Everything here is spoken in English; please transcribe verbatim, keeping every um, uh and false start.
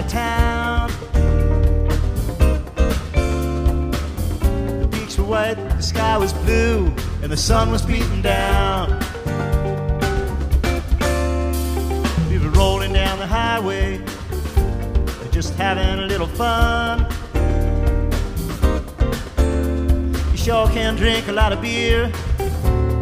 of town. The peaks were white, the sky was blue, and the sun was beating down. We were rolling down the highway, just having a little fun. You sure can drink a lot of beer